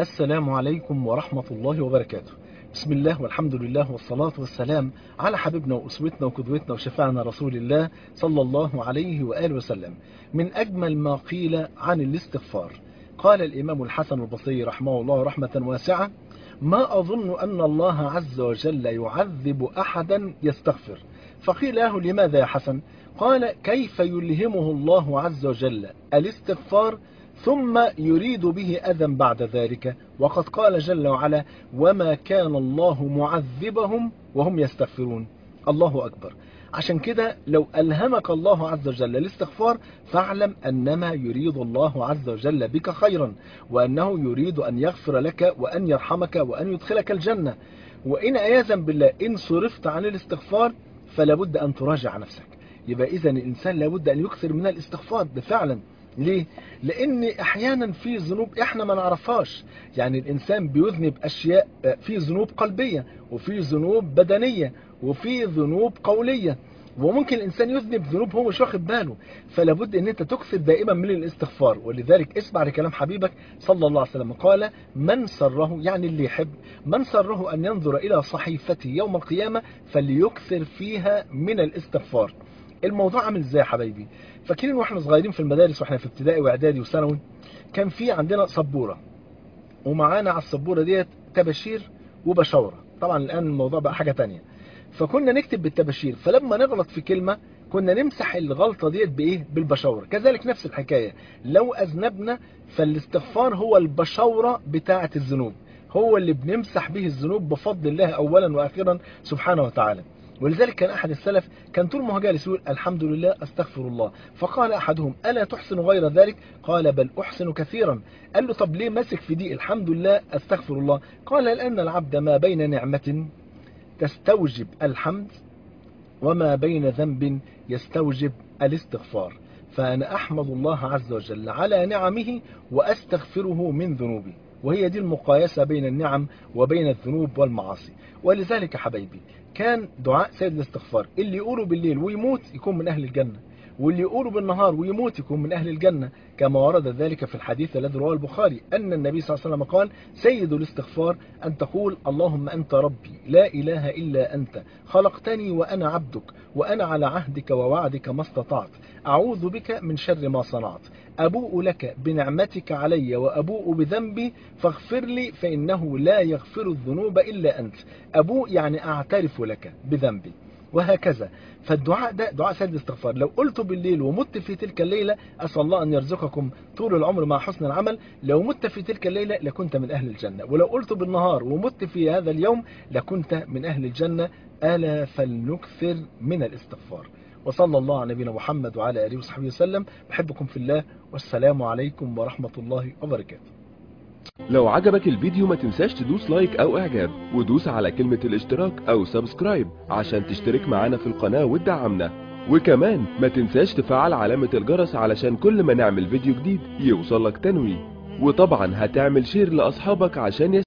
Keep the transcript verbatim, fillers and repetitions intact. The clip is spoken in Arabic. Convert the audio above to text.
السلام عليكم ورحمة الله وبركاته. بسم الله والحمد لله والصلاة والسلام على حبيبنا وأسوتنا وقدوتنا وشفاعنا رسول الله صلى الله عليه وآله وسلم. من أجمل ما قيل عن الاستغفار قال الإمام الحسن البصري رحمه الله رحمة واسعة: ما أظن أن الله عز وجل يعذب أحدا يستغفر. فقيل له: لماذا يا حسن؟ قال: كيف يلهمه الله عز وجل الاستغفار ثم يريد به أذى بعد ذلك، وقد قال جل وعلا: وما كان الله معذبهم وهم يستغفرون. الله أكبر. عشان كده لو ألهمك الله عز وجل الاستغفار فاعلم أنما يريد الله عز وجل بك خيرا، وأنه يريد أن يغفر لك وأن يرحمك وأن يدخلك الجنة. وإن عياذا بالله إن صرفت عن الاستغفار فلابد أن تراجع نفسك. يبقى إذن الإنسان لابد أن يكثر من الاستغفار. ده فعلا. ليه؟ لأن أحيانا في ذنوب إحنا ما نعرفهاش. يعني الإنسان بيذنب أشياء، في ذنوب قلبية وفي ذنوب بدنية وفي ذنوب قولية، وممكن الإنسان يذنب ذنوب هو مش واخد باله. فلابد أن أنت تكثر دائما من الاستغفار. ولذلك اسمع لكلام حبيبك صلى الله عليه وسلم، قال: من سره، يعني اللي يحب، من سره أن ينظر إلى صحيفته يوم القيامة فليكثر فيها من الاستغفار. الموضوع عامل ازاي يا حبايبي؟ فاكرين واحنا صغيرين في المدارس واحنا في ابتدائي واعدادي وثانوي كان في عندنا سبوره، ومعانا على السبوره ديت تباشير وبشاوره. طبعا الان الموضوع بقى حاجه تانية. فكنا نكتب بالتباشير، فلما نغلط في كلمه كنا نمسح الغلطه ديت بايه؟ بالبشاوره. كذلك نفس الحكايه، لو اذنبنا فالاستغفار هو البشاوره بتاعه الذنوب، هو اللي بنمسح به الذنوب بفضل الله اولا واخيرا سبحانه وتعالى. ولذلك كان أحد السلف كان طول ما هو جالس يقول: الحمد لله أستغفر الله. فقال أحدهم: ألا تحسن غير ذلك؟ قال: بل أحسن كثيرا. قال له: طب ليه ماسك في دي الحمد لله أستغفر الله؟ قال: لأن العبد ما بين نعمة تستوجب الحمد وما بين ذنب يستوجب الاستغفار، فأنا أحمد الله عز وجل على نعمه وأستغفره من ذنوبي. وهي دي المقايسة بين النعم وبين الذنوب والمعاصي. ولذلك حبايبي كان دعاء سيد الاستغفار: اللي يقوله بالليل ويموت يكون من أهل الجنة، واللي يقوله بالنهار ويموت يكون من أهل الجنة، كما ورد ذلك في الحديث الذي رواه البخاري أن النبي صلى الله عليه وسلم قال: سيد الاستغفار أن تقول: اللهم أنت ربي لا إله إلا أنت، خلقتني وأنا عبدك، وأنا على عهدك ووعدك ما استطعت، أعوذ بك من شر ما صنعت، أبوء لك بنعمتك علي وأبوء بذنبي فاغفر لي فإنه لا يغفر الذنوب إلا أنت. أبوء يعني أعترف لك بذنبي، وهكذا. فالدعاء ده دعاء سيد الاستغفار، لو قلته بالليل ومت في تلك الليلة أسأل الله أن يرزقكم طول العمر مع حسن العمل، لو مت في تلك الليلة لكنت من أهل الجنة. ولو قلته بالنهار ومت في هذا اليوم لكنت من أهل الجنة. ألا فلنكثر من الاستغفار. وصلى الله على نبينا محمد وعلى آله وصحبه وسلم. بحبكم في الله، والسلام عليكم ورحمة الله وبركاته. لو عجبك الفيديو ما تنساش تدوس لايك او اعجاب، ودوس على كلمة الاشتراك او سبسكرايب عشان تشترك معانا في القناة وتدعمنا. وكمان ما تنساش تفعل علامة الجرس علشان كل ما نعمل فيديو جديد يوصلك تنويه. وطبعا هتعمل شير لاصحابك عشان